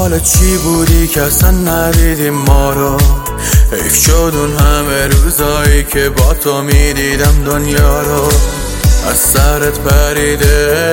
حال چی بودی که اصلا ندیدیم ما رو؟ حیف شد اون همه روزایی که با تو میدیدم دنیا رو. از سرت پریده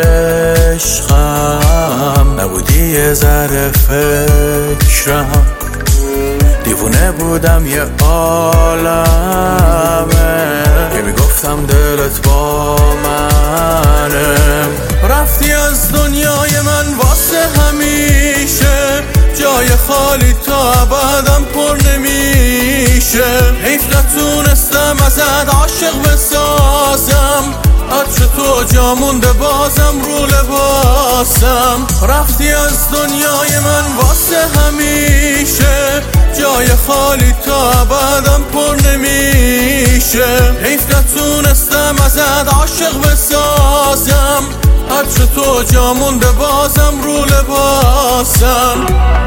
عشقم، نبودی یه ذره فکرم. دیوونه بودم یه عالمه که میگفتم دلت با منه. رفتی از دنیای من واسه همیشه، جای خالی تا ابدم پر نمیشه. حیف نتونستم ازت عاشق بسازم، عطر تو جا مونده بازم رو لباسم. رفتی از دنیای من واسه همیشه، جای خالی تا ابدم پر نمیشه. حیف نتونستم ازت عاشق بسازم، عطر تو جا مونده بازم رو لباسم.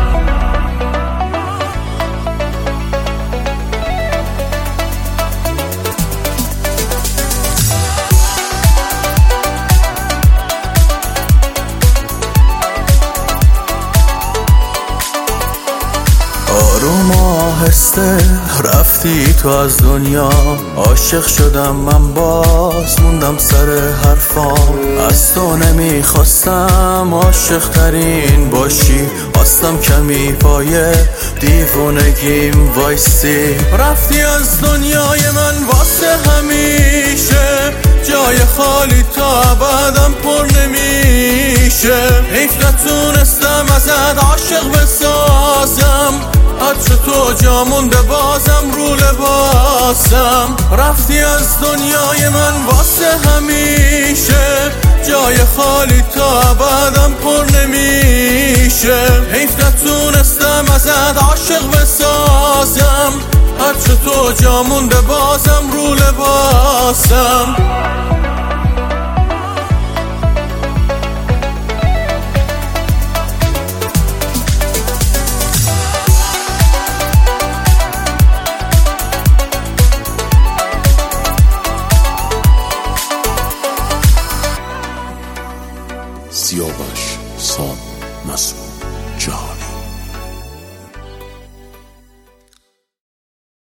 آروم آهسته رفتی تو از دنیا، عاشق شدم من باز موندم سر حرفام. از تو نمیخواستم عاشق ترین باشی، خواستم کمی پای دیوونگیم وایسی. رفتی از دنیای من واسه همیشه، جای خالی تا ابدم پر نمیشه. حیف نتونستم ازت عاشق بسازم، عطر تو جا مونده بازم رو لباسم. رفتی از دنیای من واسه همیشه، جای خالی تا ابدم پر نمیشه. حیف نتونستم ازت عاشق بسازم، عطر تو جا مونده بازم رو لباسم.